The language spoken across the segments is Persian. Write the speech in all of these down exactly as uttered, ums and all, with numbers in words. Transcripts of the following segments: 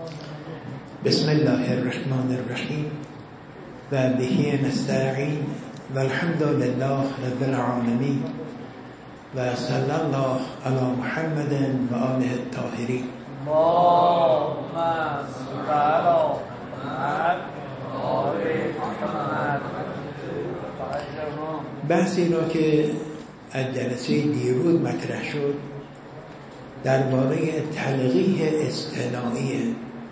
بسم الله الرحمن الرحیم و به نستعین و الحمد لله رب العالمین و صلی الله علی محمد و آله الطاهرین. اللهم صل علی محمد و آل محمد. بحثی را که از جلسه دیروز مطرح شد درباره تلقیح اصطناعی.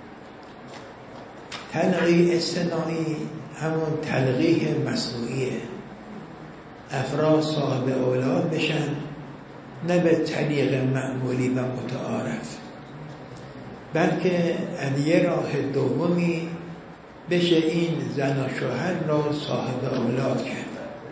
تلقیح اصطناعی همون تلقیح مصنوعیه. افراد صاحب اولاد بشن نه به طریق معمولی و متعارف، بلکه از یه راه دومی بشه این زن و شوهر را صاحب اولاد کرد.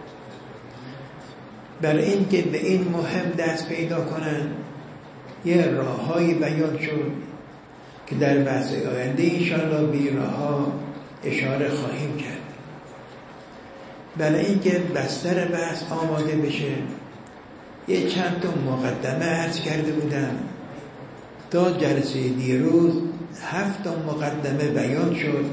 برای این که به این مهم دست پیدا کنن یه راههایی بیان شد که در بحث آینده انشاءالله به این راهها اشاره خواهیم کرد. برای این که بستر بحث آماده بشه یه چند تا مقدمه عرض کرده بودم. تا جلسه دیروز هفت تا مقدمه بیان شد،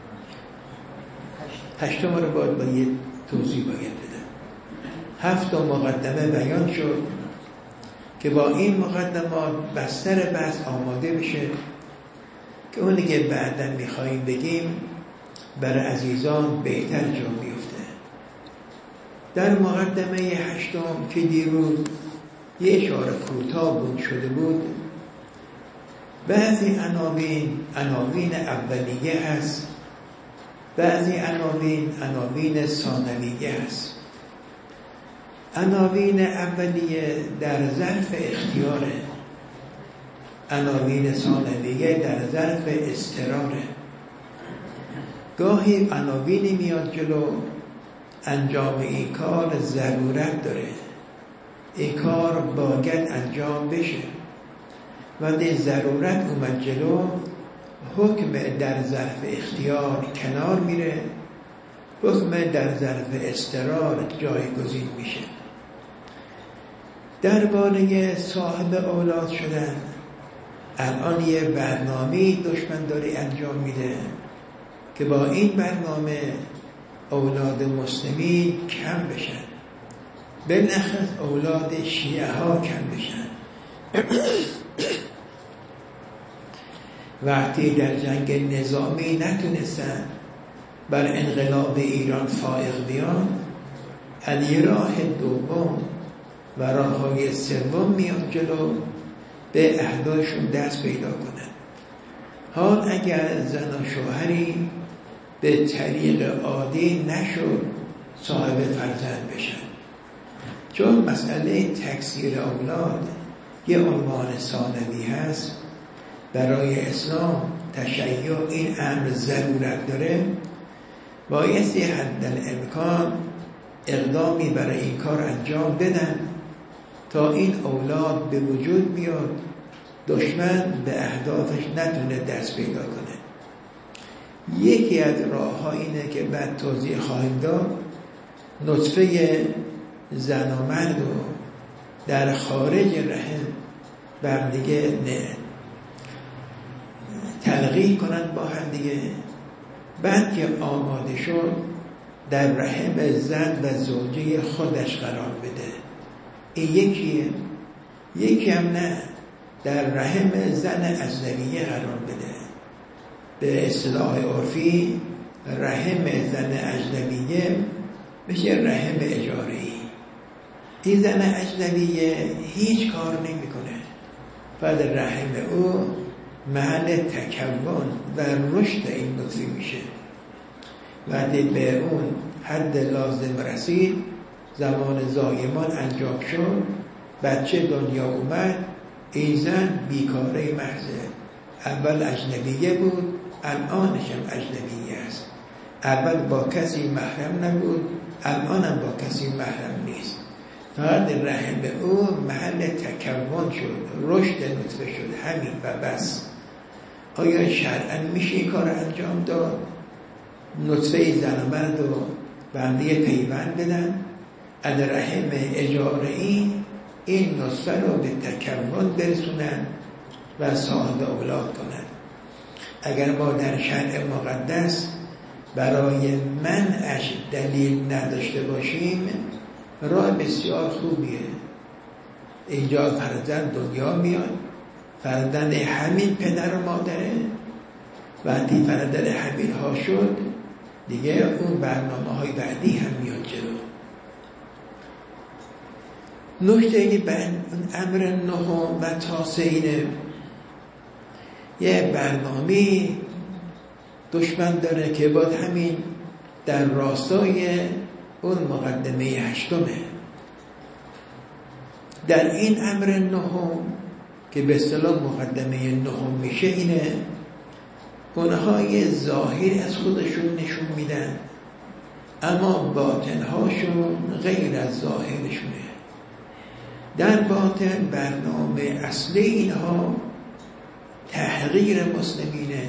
هشتم رو باید با یه توضیح باید بدم. هفت تا مقدمه بیان شد که با این مقدمات بستر بحث آماده بشه که اونی که بعدا میخواییم بگیم برای عزیزان بهتر جا بیفته. در مقدمه هشتم که دیروز یه اشاره کوتاه بود شده بود، بعضی عناوین عناوین اولیه هست، بعضی عناوین عناوین ثانویه هست. عناوین اولیه در ظرف اختیاره، عناوین ثانویه در ظرف اضطراره. گاهی عناوینی میاد جلو انجام این کار ضرورت داره، این کار باید انجام بشه و ده ضرورت اومد جلو، حکم در ظرف اختیار کنار میره، حکم در ظرف اضطرار جایگزین میشه. درباره صاحب اولاد شدن الان یه برنامه دشمن داره انجام میده که با این برنامه اولاد مسلمین کم بشن، بالاخص اولاد شیعه ها کم بشن. وقتی در جنگ نظامی نتونستن بر انقلاب ایران فائق بیان، از یه راه دوم و راههای سوم میان جلو به اهدافشون دست پیدا کنن. حال اگر زن و شوهری به طریق عادی نشد صاحب فرزند بشن، چون مسئله تکثیر اولاد یه عنوان ثانوی هست، برای اسلام تشیع این امر ضرورت داره، بایستی حدالامکان اقدامی برای این کار انجام بدن تا این اولاد به وجود بیاد، دشمن به اهدافش نتونه دست پیدا کنه. یکی از راه ها اینه که بعد توضیح خواهیم داد، نطفه زن و مرد رو در خارج رحم بر دیگه نه تلقیح کنن با هم دیگه، بعد که آماده شد در رحم زن و زوجه خودش قرار بده. این یکیه. یکی هم نه، در رحم زن اجنبیه قرار بده. به اصطلاح عرفی رحم زن اجنبیه میشه رحم اجاره‌ای. این زن اجنبیه هیچ کار نمیکنه، بعد رحم او محل تکون و رشد این نطفه میشه. وقتی به اون حد لازم رسید، زمان زایمان انجام شد، بچه دنیا اومد، این زن بیکاره محضه. اول اجنبیه بود، الانش هم اجنبیه است. اول با کسی محرم نبود، الان هم با کسی محرم نیست. فقط رحم او محل تکون شد، رشد نطفه شد، همین و بس. آیا شرعاً میشه این کار انجام داد؟ نطفه زن و مرد رو به هم دیگه پیوند بدن، از رحم اجاره‌ای این نطفه رو به تکون برسونن و صاحب اولاد کنن. اگر ما در شرع مقدس برای منعش دلیل نداشته باشیم راه بسیار خوبیه. اینجا فرزند دنیا میاد، فرزند همین پدر و مادره، وقتی فرزند همین ها شد دیگه اون برنامه های بعدی هم میاد جلو. نکته بعد امر نهم و تاسعینه، یه برنامه دشمن داره که باید همین در راستای اون مقدمه هشتمه. در این امر نهم که به اصطلاح مقدمه نهم میشه اینه، اونها یه ظاهری از خودشون نشون میدن اما باطنهاشون غیر از ظاهرشونه. در باطن برنامه اصلی اینها تحقیر مسلمینه،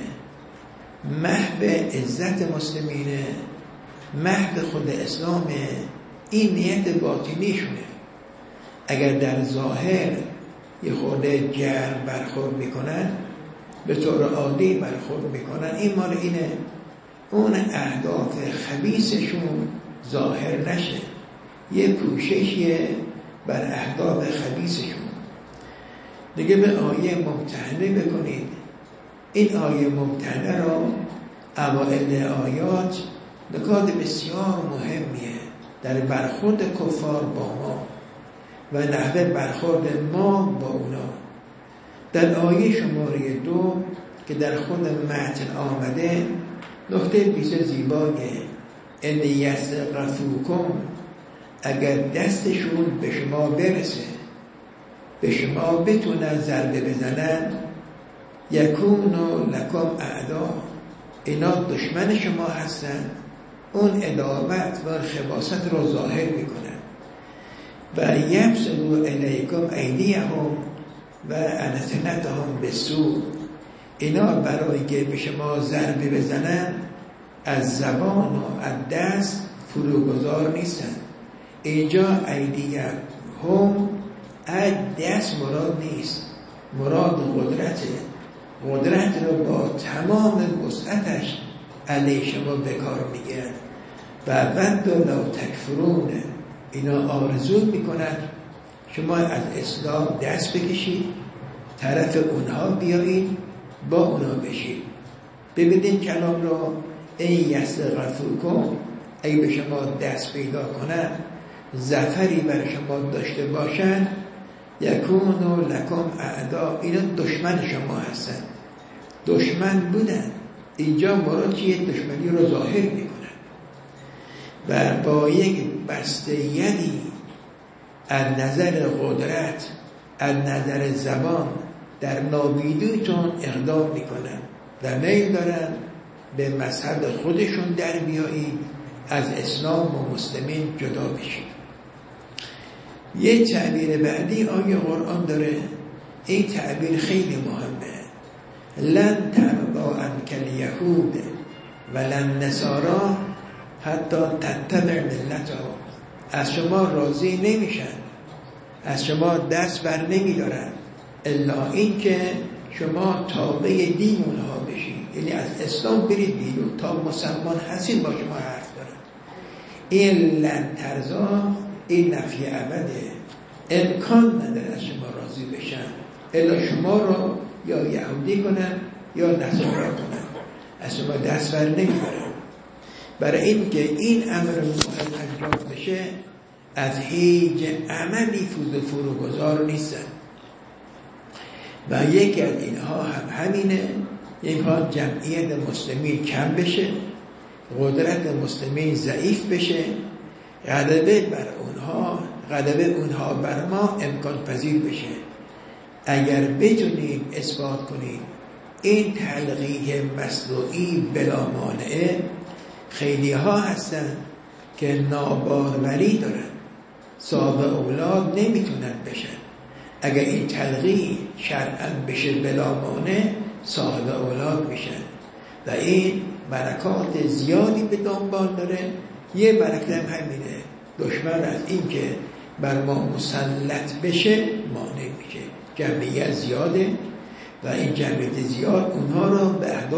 محو عزت مسلمینه، محو خود اسلامه. این نیت باطنیشونه. اگر در ظاهر یه خورده گرم برخورد میکنن، به طور عادی برخورد میکنن، این مال اینه اون اهداف خبیثشون ظاهر نشه، یه پوششیه بر اهداف خبیثشون. دیگه به آیه ممتحنه بکنید. این آیه ممتحنه را اوائل آیات نکات بسیار مهمیه در برخورد کفار با ما و نحوه برخورد ما با اونا. در آیه شماره دو که در خود متن آمده نکته بیسه زیبایه، ان یسقفوکم، اگر دستشون به شما برسه، به شما بتونن ضربه بزنن، یکونو لکم اعدا، اینا دشمن شما هستن، اون عداوت و خباثت رو ظاهر میکنن. و یبسطوا الیکم ایدیهم و السنتهم بالسوء، اینا برای که به شما ضربه بزنن از زبان و از دست فروگذار نیستن. اینجا ایدیهم از دست مراد نیست، مراد قدرته. قدرت رو با تمام وسعتش علیه شما به کار میگیرن. و ود لو تکفرون، اینا آرزو میکنن شما از اسلام دست بکشید، طرف اونها بیایید، با اونها بشید. ببینید کلام رو، این یسقفوکم، اگه به شما دست پیدا کنن، ظفری بر شما داشته باشن، یکونو لکم اعدا، اینا دشمن شما هستن، دشمن بودن. اینجا مراد چیه؟ دشمنی رو ظاهر میکنن و با یک بسته یدی از نظر قدرت، از نظر زبان در نابیدیتون اقدام میکنن و میل دارن به مذهب خودشون در بیایید، از اسلام و مسلمین جدا بشید. یه تعبیر بعدی آیه قرآن داره، این تعبیر خیلی مهمه، لن ترضى عنک الیهود ولن نصارا حتی تتبع ملتهم، از شما راضی نمیشن، از شما دست بر نمیدارن الا این که شما تابع دین اونها بشید، یعنی از اسلام برید بیرون، تا مسلمان هستین با شما حرف دارن. این لن ترضا، این نفی ابده، امکان نداره از شما راضی بشن الا شما رو یا یهودی کنن یا نصارا کنن، از شما دست بر نمیدارن. برای این که این امر مهم انجام بشه از هیچ عملی فوز فروگذار نیستن و یکی از اینها هم همینه، اینها جمعیت مسلمین کم بشه، قدرت مسلمین ضعیف بشه، غلبه بر اونها غلبه اونها بر ما امکان پذیر بشه. اگر بتونیم اثبات کنیم این تلقیح مصنوعی بلا مانعه، خیلی ها هستن که ناباروری دارن، صاحب اولاد نمیتونن بشن. اگر این تلقیح شرعاً بشه بلا مانع، صاحب اولاد میشن و این برکات زیادی به دنبال داره. یه برکت هم همینه، دشمن از این که بر ما مسلط بشه مانع میشه. جمعیت زیاده و این جمعیت زیاد اونها رو به اهداف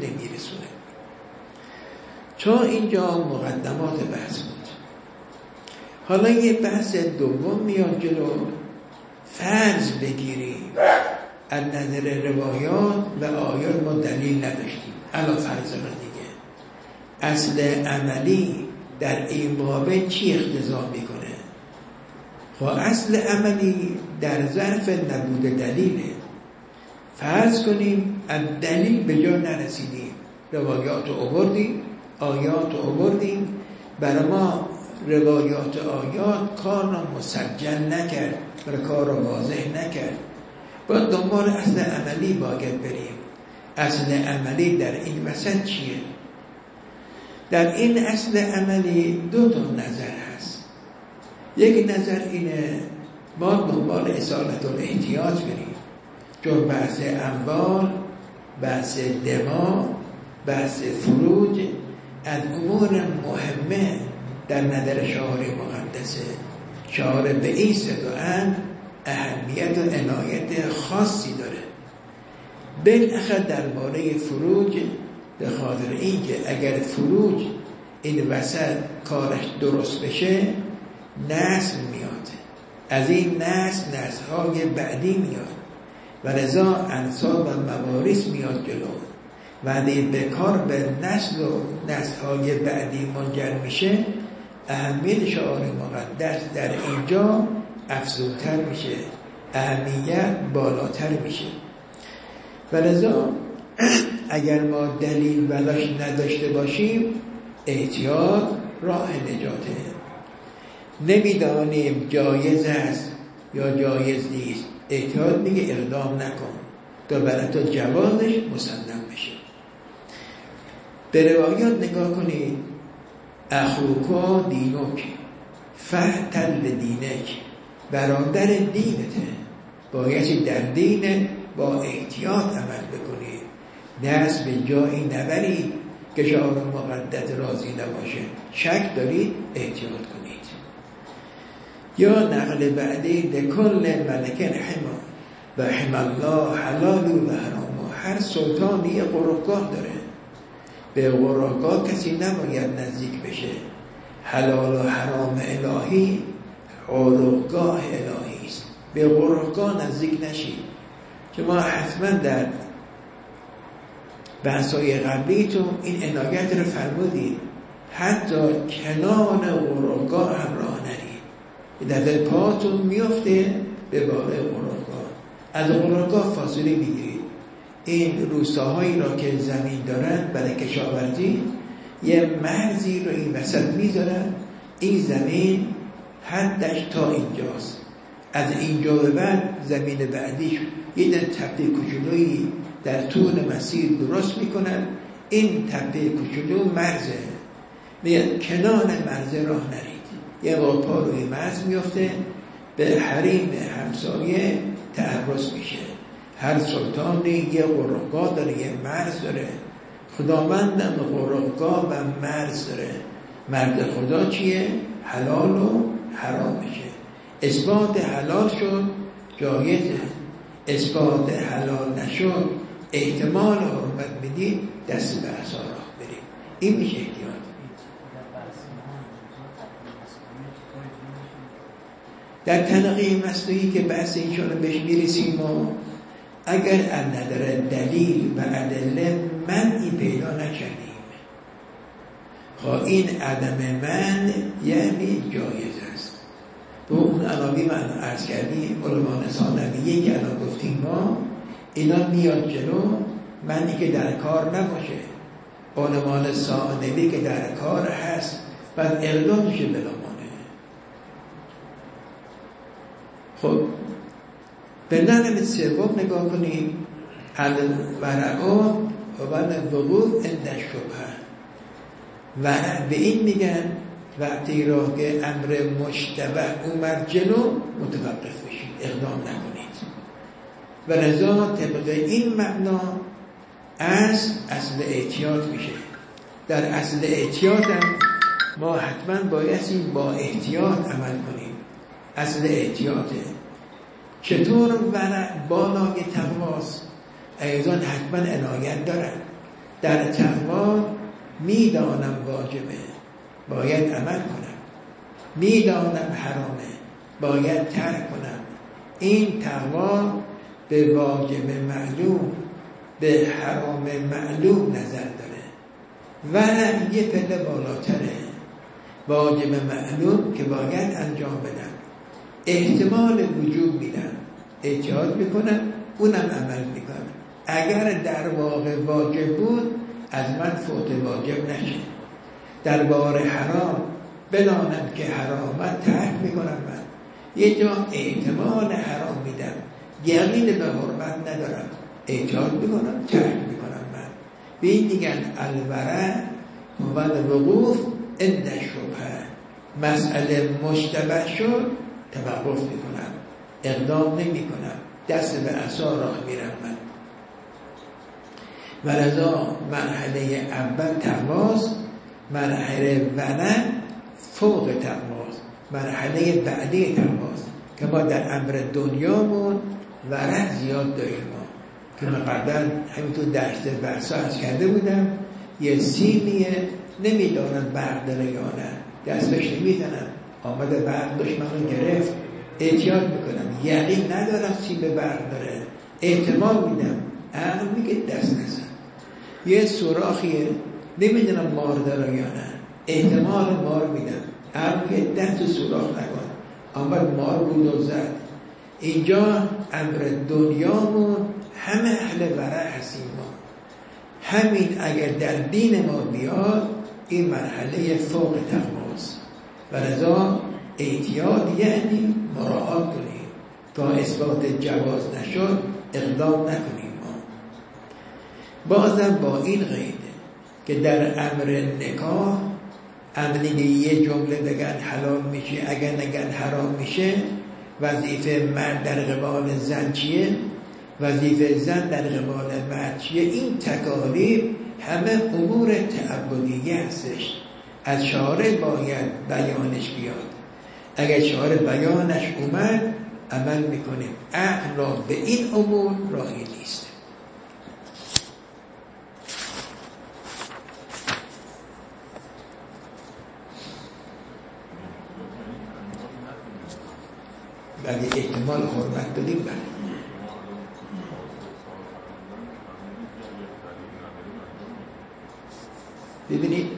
نمیرسونه. تا اینجا مقدمات بحث بود. حالا یه بحث دوم میاد جلو. فرض بگیریم از نظر روایات و آیات ما دلیل نداشتیم، الان فرض را دیگه اصل عملی در این باب چی اقتضا میکنه؟ خب اصل عملی در ظرف نبود دلیله. فرض کنیم از دلیل به جا نرسیدیم، روایات رو آوردیم، آیات رو آوردیم، برای ما روایات آیات کار را مسجل نکرد، برای کار را واضح نکرد. باید دنبال اصل عملی باید بریم. اصل عملی در این وسط چیه؟ در این اصل عملی دو تا نظر هست. یک نظر اینه ما دنبال اصالت الاحتیاط بریم، چون بحث اموال، بحث دما، بحث فروج از امور مهمه در نظر شعار مقدسه. شعار به این صداعن اهمیت و عنایت خاصی داره، بالاخره درباره فروج، به خاطر اینکه اگر فروج این وسط کارش درست بشه نسل میاد، از این نسل نسل‌های بعدی میاد و لذا انساب و موارث میاد جلو و اگه به کار به نسل و نسل‌های بعدی منجر میشه، اهمیت شعار مقدس در اینجا افزونتر میشه، اهمیت بالاتر میشه. و لذا اگر ما دلیل بلاش نداشته باشیم احتیاط راه نجاته. نمیدانیم جایز است یا جایز نیست، احتیاط میگه اقدام نکن تا برای تو جوازش مسلم بشه. به روایات نگاه کنید. اخوکا دینک فهتن لدینک، برادر دینته، باید در دین با احتیاط عمل بکنید، دست به جایی نبرید که شعار مقدس راضی نباشه. شک دارید احتیاط کنید. یا نقل بعدی لکل ملکن حما و حما الله حلال و حرام. هر سلطانی یه قرارگاه داره، به قرارگاه کسی نباید نزدیک بشه. حلال و حرام الهی قرارگاه الهی است، به قرارگاه نزدیک نشید. که ما حتما در بحث‌های قبلیتون این عنایت رو فرمودید، حتی کنار قرارگاه هم راه نرید، دفعه پاتون میفته به بالای قرارگاه، از قرارگاه فاصله بگیرید. این روستاهایی را که زمین دارن برای کشاورزی یه مرزی رو این وسط میذارن، این زمین حدش تا اینجاست، از اینجا به بعد زمین بعدیش یه در تپه کوچولویی در طول مسیر درست میکنن. این تپه کوچولو مرزه، میگن کنار مرزه راه نرید. یه با پا روی مرز میفته، به حریم همسایه تعرض میشه. هر سلطانی یه قرارگاه داره، یه مرز داره. خداوندم قرارگاه و مرز داره. مرز خدا چیه؟ حلال و حرام میشه. اثبات حلال شد جایزه، اثبات حلال نشد احتمال حرمت بدید، دست به عصا راه بریم. این میشه احتیاط. در تنقیه مصنوعی که بحث اینشون رو بهش میرسیم و اگر از نظر دلیل و ادله منعی پیدا نکردیم، خب این عدم من یعنی جایز است. به اون عناوی من عرض کردیم علمان ثانویه که الان گفتیم ما، اینا میاد جلو منی که در کار نباشه، علمان ثانوی که در کار هست بعد اقدام میشه بلامانه. خب به نظر سوم نگاه کنیم، الورعا و الوقوع عند الشبهه. ورع به این میگن وقتی راه که امر مشتبه اومد جلو متوقف بشید، اقدام نکنید. و لذا طبق این معنا اصل اصل احتیاط میشه. در اصل احتیاط هم ما حتما بایستیم با احتیاط عمل کنیم. اصل احتیاطه. چطور ورع بالای تقواست؟ ایضا حتما عنایت دارن. در تقوا میدانم واجبه باید عمل کنم، میدانم حرامه باید ترک کنم. این تقوا به واجب معلوم به حرام معلوم نظر داره. ورع یه پله بالاتره. واجب معلوم که باید انجام بدم، احتمال وجوب میدم، اجتهاد میکنم، اونم عمل میکنم. اگر در واقع واجب بود از من فوت واجب نشه. در بار حرام بدانم که حرامت ترک میکنم. من یه جا احتمال حرام میدم، یقین به حرمت ندارم، اجتهاد میکنم، ترک میکنم. من به این میگن الورع و الوقوف عند الشبهه. مسئله مشتبه شد توقف میکنم، اقدام نمی کنم، دست به عصا راه میرم. من ولذا مرحله اول تقواست، مرحله ورع فوق تقواست، مرحله بعدی تقواست که ما در امر دنیامون ورع زیاد داریم. ما که من قبلا همینطور درس بحثا از کرده بودم، یه سیمیه نمیدانن برق داره یا نه، دستش نمیزنن، آمده برق داشت منو گرفت، احتیاط میکنم، یقین ندارم سیم برق داره، احتمال میدم، عقل میگه دست نزن. یه سوراخیه نمیدونم مار داره یا نه، احتمال مار میدم، عقل میگه دست سوراخ نکن، آمد مار بود و زد. اینجا امر دنیامون همه اهل ورع هستیم. ما همین اگر در دین ما بیاد این مرحله فوق تقواست. ولذا احتیاط یعنی مراعات کنیم تا اثبات جواز نشد اقدام نکنیم. ما بازم با این قیده که در امر نکاح امنی یه جمله بگن حلال میشه، اگر نگن حرام میشه. وظیفه مرد در قبال زن چیه؟ وظیفه زن در قبال مرد چیه؟ این تکالیف همه امور تعبدیه هستش. از شارع باید بیانش بیاد. اگر شارع بیانش اومد عمل میکنیم. عقل را به این امور راهی نیست. اگه احتمال حرمت داریم بله. ببینید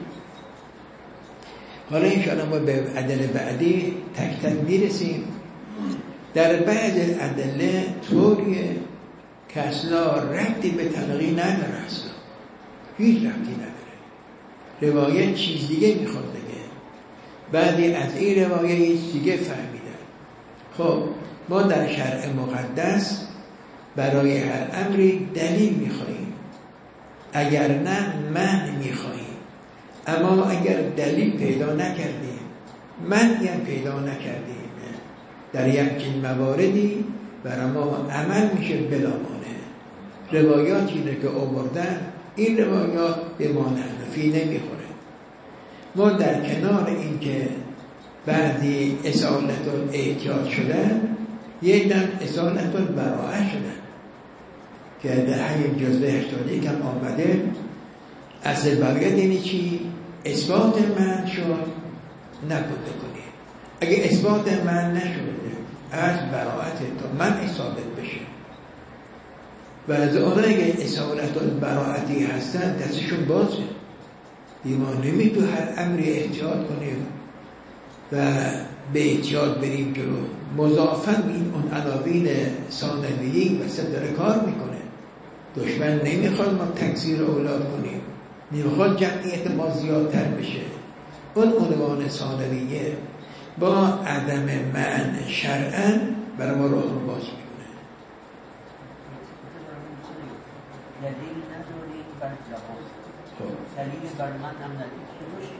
حالا انشاءالله ما به ادله بعدی تک تک میرسیم. در بعض ادله طوریه که اصلا ربطی به تلقی نداره، اصلا هیچ ربطی نداره. روایت چیز دیگه میخواد بگه، بعدی از این روایت یه چیز دیگه فهمیدن. خب ما در شرع مقدس برای هر امری دلیل میخواییم، اگر نه معنی میخواییم. اما اگر دلیل پیدا نکردیم، معنی هم پیدا نکردیم، در یک مواردی برای ما عمل میشه بلا مانع. روایاتی رو که آوردن این روایات به ما نفی نمیخوره. ما در کنار این که بعضی اصالت الاحتیاط شدن، یک دن اصالت البراءه شدن که در همین جزء هشتادی کم آمده. اصل برگرد یعنی چی؟ اثبات من شد نبوده کنی. اگه اثبات من نشد از براءت تا من ثابت بشه. و از آنها اگه اصالت البراءتی هستن دستشون بازه. دیما نمیتو هر امری احتیاط کنیم و به احتیاط بریم جلو. مضافن این اون عناوین ثانویه‌ای وسط داره کار میکنه. دشمن نمیخواد ما تکثیر اولاد کنیم، نمیخواد جمعیت ما زیادتر بشه. اون عنوان ثانویه با عدم معنی شرعاً برای ما راه رو باز میکنه. دلیل نداری بر جواز، دلیل بر من هم نداری.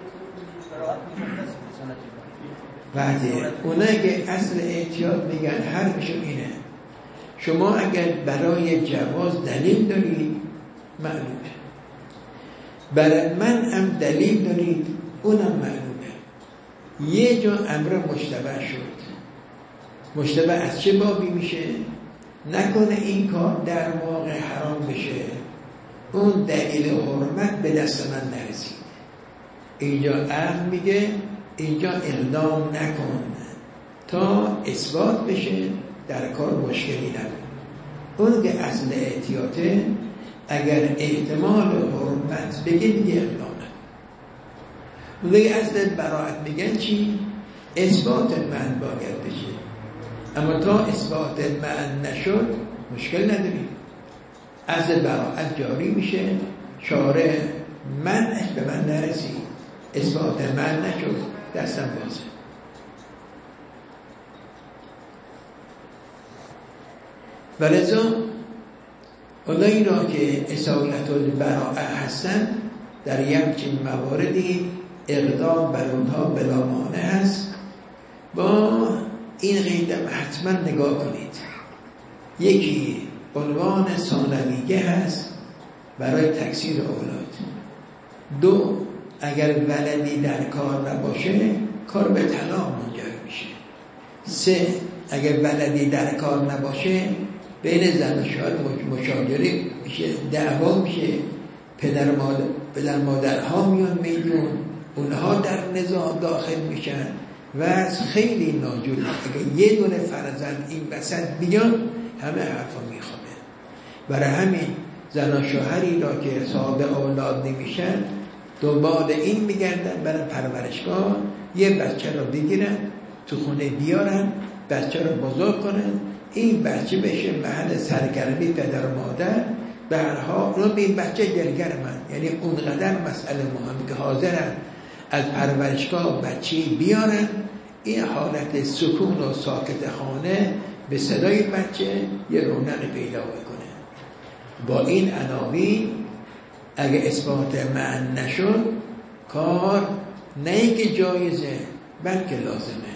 بعد اونایی که اصل احتیاط میگن حرفشون اینه، شما اگر برای جواز دلیل دارید معلومه، برای من هم دلیل دارید اونم معلومه. یه جا امر مشتبه شد. مشتبه از چه بابی میشه؟ نکنه این کار در واقع حرام بشه، اون دلیل حرمت به دست من نرسید. اینجا عقل میگه اینجا اقدام نکن تا اثبات بشه، در کار مشکلی نکن. اون که اصل احتیاطه، اگر احتمال حرمت بگه دیگه اقدام نکن. اون که اصل براعت میگن چی؟ اثبات من باید بشه، اما تا اثبات من نشد مشکل نداریم، اصل براعت جاری میشه. شارع منش به من نرسید، اثبات من نشد، دستم بازه. ولذا اونایی را که اصالت البراءه هستن در یک مواردی اقدام بر اونها بلا مانع هست. با این قیدم حتما نگاه کنید. یکی عنوان ثانویه هست برای تکثیر اولاد. دو، اگر ولدی در کار نباشه کار به طلاق منجر میشه. سه، اگر ولدی در کار نباشه بین زن و شوهر مشاجره میشه، دعوا میشه، پدر مادر پدر مادرها میان میدون، اونها در نزاع داخل میشن و از خیلی ناجور. اگر یه دونه فرزند این وسط بیان همه حرفا میخوابه. برای همین زن و شوهری را که صاحب اولاد نمیشن دنبال این میگردن برای پرورشگاه، یه بچه رو بگیرن تو خونه بیارن، بچه رو بزرگ کنن، این بچه بشه محل سرگرمی پدر و مادر. به هر حال رو به این بچه گرگر من، یعنی اونقدر مسئله مهم که حاضرن از پرورشگاه بچه بیارن، این حالت سکون و ساکت خانه به صدای بچه یه رونق پیدا بکنه. با این عناوین اگه اثبات معنی نشد کار نه اینکه جایزه بلکه لازمه.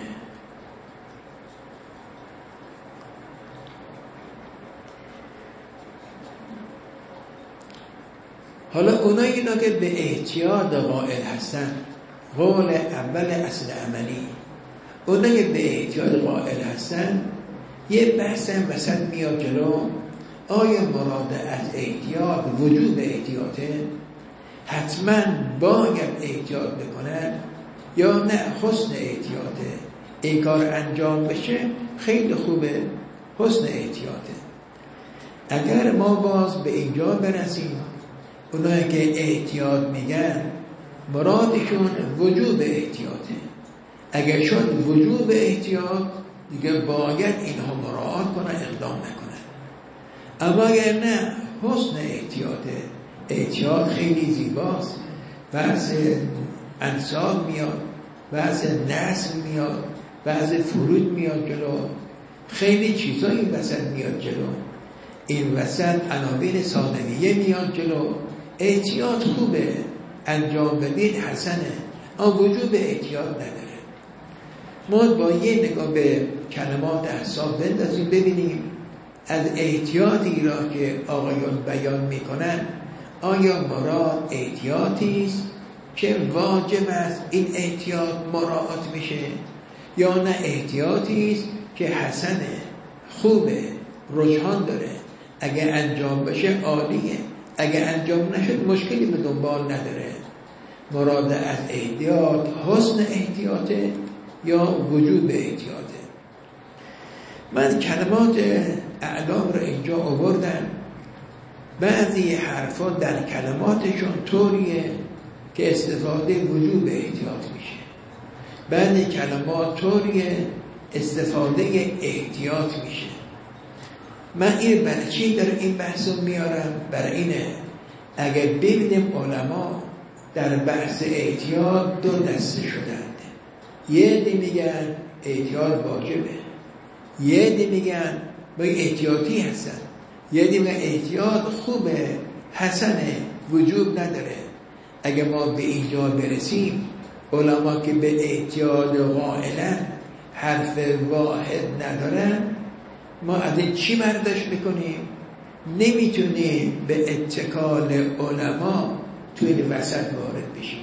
حالا اونایی اینا که به احتیاط قائل هستن، قول اول اصل عملی، اونایی به احتیاط قائل هستن یه بحث هم وسط میاد جلو. آیا مراد از احتیاط وجود احتیاطه؟ حتما باید احتیاط بکنن یا نه حسن احتیاطه؟ این کار انجام بشه خیلی خوبه، حسن احتیاطه. اگر ما باز به اینجا برسیم اونایی که احتیاط میگن مرادشون وجوب احتیاطه، اگر شد وجوب احتیاط دیگه باید اینها مراعات کنن، اقدام نکنن. اما اگر نه حسن احتیاطه، احتیاط خیلی زیباست، بحث انساب میاد، بحث نسل میاد، بحث فرود میاد جلو، خیلی چیزا این وسط میاد جلو. این وسط عناوین ثانویه میاد جلو. احتیاط خوبه، انجام بدید حسنه، اما وجوب احتیاط نداره. ما با یه نگاه به کلمات احساب بندازیم ببینیم از احتیاطی را که آقایان بیان میکنن آیا مراد احتیاطی است که واجب است این احتیاط مراعات میشه، یا نه احتیاطی است که حسنه، خوبه، رجحان داره، اگر انجام بشه عالیه، اگر انجام نشد مشکلی به دنبال نداره. مراد از احتیاط حسن احتیاطه یا وجوب احتیاطه؟ من کلمات اعلام رو اینجا آوردم. بعضی حرفا در کلماتشون طوریه که استفاده وجوب احتیاط میشه، بعضی کلمات طوریه استفاده احتیاط میشه. من این برای چی در این بحث رو میارم؟ برای اینه اگر ببینیم علما در بحث احتیاط دو دسته شدند. یه دی میگن احتیاط واجبه، یه دی میگن با احتیاطی هستن، یه دی میگن احتیاط خوبه، حسنه، وجوب نداره. اگر ما به اینجا برسیم علما که به احتیاط قائلن حرف واحد ندارن، ما از این چی برداشت میکنیم؟ نمیتونیم به اتکال علما توی این وسط وارد بشیم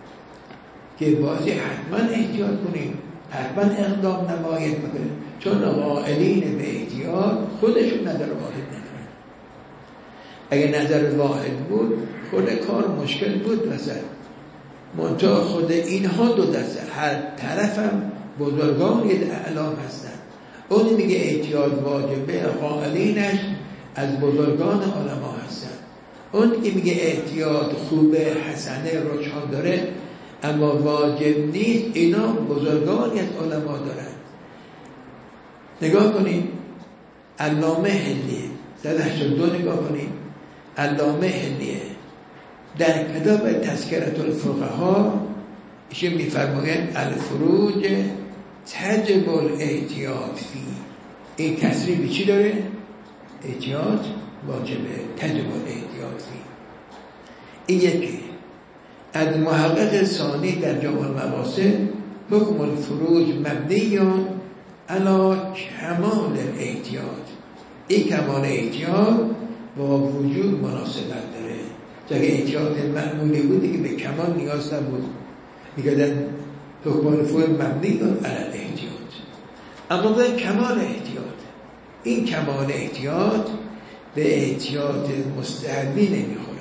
که بازی حتما احتیاط کنیم، حتما اقدام نباید بکنیم، چون قائلین به احتیاط خودشون نداره وارد ندارن. اگه نظر واحد بود خود کار مشکل بود مثلا. منتها خود اینها دو دسته، هر طرفم بزرگان اعلام هستن. اون میگه احتیاط واجبه، قائلینش از بزرگان علما هستن. اون که میگه احتیاط خوبه، حسنه، رجحان داره اما واجب نیست، اینا بزرگانی از علما دارن. نگاه کنید علامه حلیه صد و هشتاد و دو نگاه کنید. علامه حلیه در کتاب تذکرة الفقهاء ایشون میفرمایند الفروج تجب الاحتیاط فی. این تصریح به چی داره؟ احتیاط واجبه، تجب الاحتیاط فی. این یکی. از محقق ثانی در جامع المقاصد حکم الفروج مبنیون علی کمال الاحتیاط. این کمال احتیاط با وجود مناسبت داره. جگه احتیاط معمولی بودی که به کمال نیاز نبود، میگردن حکم الفروج مبنیون علی الاحتیاط. اما به کمال احتیاط، این کمال احتیاط به احتیاط مستحبی نمیخوره.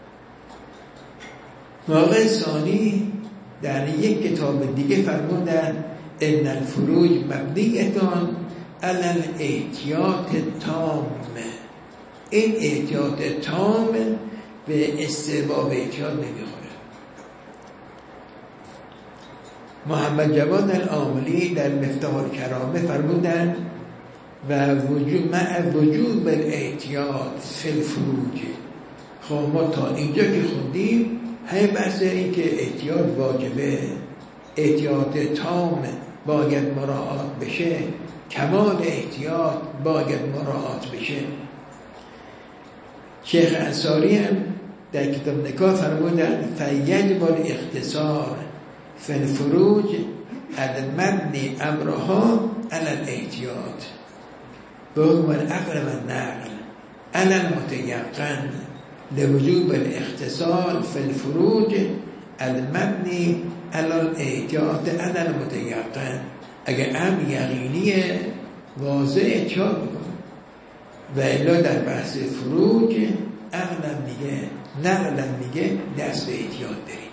محقق ثانی در یک کتاب دیگه فرمودن ان الفروج مبنیتان علی الاحتیاط تام. این احتیاط تام به استحباب احتیاط نمیخوره. محمد جواد العاملی در مفتاح الکرامه فرمودن و وجود مع وجوب الاحتیاط فی الفروج. خب ما تا اینجا که خوندیم همه بحث این که احتیاط واجبه، احتیاط تام باید مراعات بشه، کمال احتیاط باید مراعات بشه. شیخ انصاری هم در کتاب نکاح فرمودن فیجب الاختصار فی الفروج از مبنی امرها علی الاحتیاط به حکم العقل و النقل علی المتیقن لوجوب الاختصار فی الفروج المبنی علی الاحتیاط علی المتیقن. اگر امر یقینیه واضح احتیاط میکنه و الا در بحث فروج عقلم میگه نقلم میگه دست به احتیاط دارید.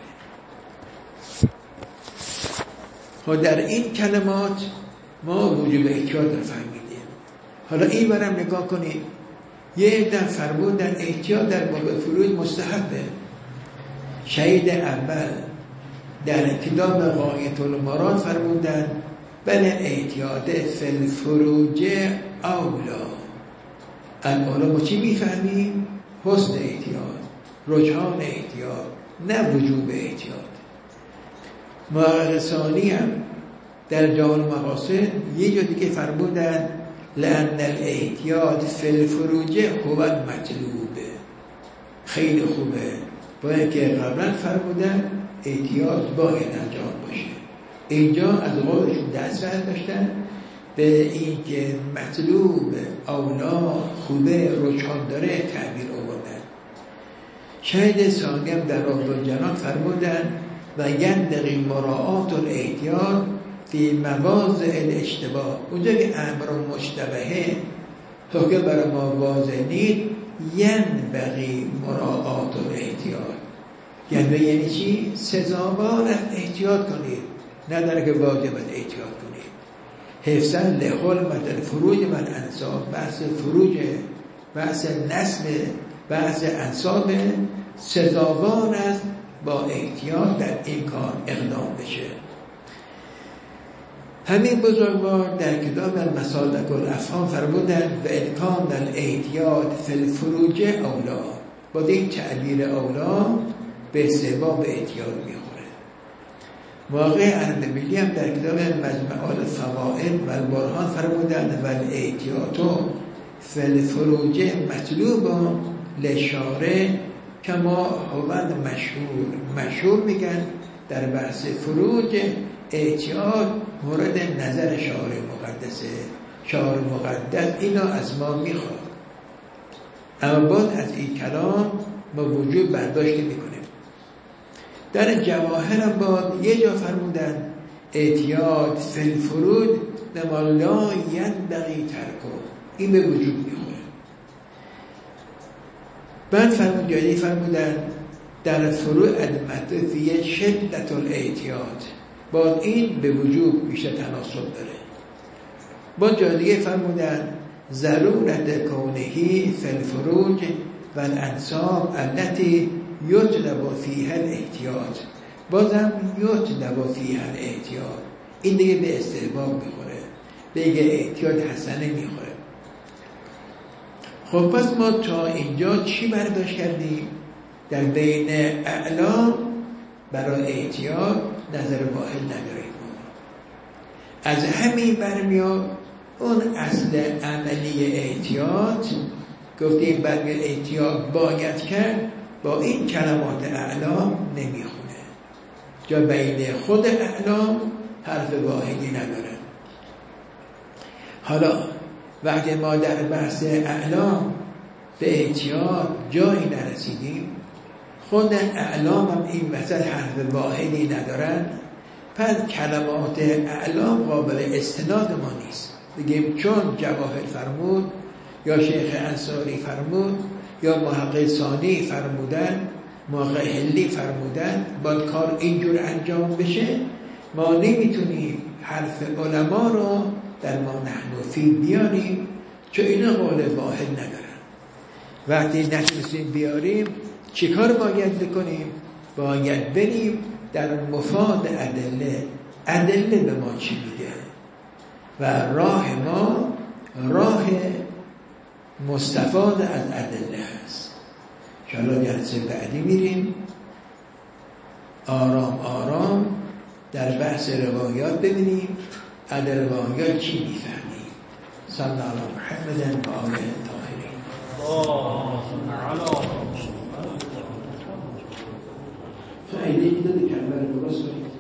خب در این کلمات ما وجوب احتیاط رو فهمیدیم. حالا این برم نگاه کنید. یه در فرمودن احتیاط در باب فروج مستحبه. شهید اول در کتاب غایة المراد فرمودن بله احتیاط فی الفروج اولا. الان ما چی میفهمیم؟ حسن احتیاط، رجحان احتیاط، نه وجوب احتیاط. محقق ثانی هم در جامع المقاصد یه جا دیگه فرمودن لأن الاحتیاط فی الفروج هو المطلوب. خیلی خوبه. باید که قبلا فرمودن احتیاط باید انجام باشه. اینجا از قولشون دست برداشتن به این که مطلوب، اولا، خوبه، رجحان داره تعبیر آوردن. شهید ثانی هم در راه‌الجنان فرمودن و یندقی مراعات الاحتیاط فی مواضع الاشتباه. اونجا که امر مشتبهه تا که برای ما واضح نیست ینبغی مراعات الاحتیاط. یعنی یعنی چی؟ سزاوار احتیاط کنید، نداره که واجب احتیاط کنید. حفظاً لحرمت الفروج و الانساب. بحث فروج، بحث نسب، بحث انساب سزاوار است با احتیاط در این کار اقدام بشه. همین بزرگوار در کتاب المسالک الافهام فرمودند و امکان الاحتیاط فی الفروج اولا. با این تعبیر اولا به استحباب احتیاط میخوره. واقع اردبیلی هم در کتاب مجمع الفوائد و البرهان فرمودند و الاحتیاط فی الفروج مطلوب لشارع کما هو مشهور. مشهور میگن در بحث فروج احتیاط مورد نظر شارع مقدسه. شارع مقدس اینا از ما میخواد. اما باید از این کلام ما وجود برداشت میکنیم. در جواهر هم باید یه جا فرمودن احتیاط فی الفروج نما لا ینبغی ترکه. این به وجود میخوره. بعد فرمودن فرمودن در فروع المدرسه شدت الاحتیاط، باز این به وجوب بیشتر تناسب داره. با جای دیگه فرمودن ضرورت کونهی فی الفروج و الانساب التي یطلب فیها الاحتیاط، بازم یطلب فیها الاحتیاط، این دیگه به استحباب میخوره، بگه احتیاط حسنه میخوره. خب پس ما تا اینجا چی برداشت کردیم؟ در بین اعلام برای احتیاط نظر واحد نداریم. از همین برمیاد اون اصل عملی احتیاط، گفتیم برمیاد احتیاط باید کرد، با این کلمات اعلام نمیخونه، جا بین خود اعلام حرف واحدی نداره. حالا وقتی ما در بحث اعلام به احتیاط جایی نرسیدیم، خود اعلام هم این وسط حرف واحدی ندارن، پس کلمات اعلام قابل استناد ما نیست. بگیم چون جواهر فرمود یا شیخ انصاری فرمود یا محقق ثانی فرمودن، محقق حلی فرمودن، باید کار اینجور انجام بشه، ما نمیتونیم حرف علما رو در ما نحن فی بیاریم، چون اینا قول واحد ندارن. وقتی نتونستیم بیاریم چیکار باید بکنیم؟ باید بریم در مفاد ادله، ادله به ما چی میگه و راه ما راه مستفاد از ادله هست. انشاءالله جلسه بعدی میریم آرام آرام در بحث روایات ببینیم از روایات چی میفهمیم. صلی الله علی محمد و آله الطاهرین. فایده ای داده که اول درست کنیم.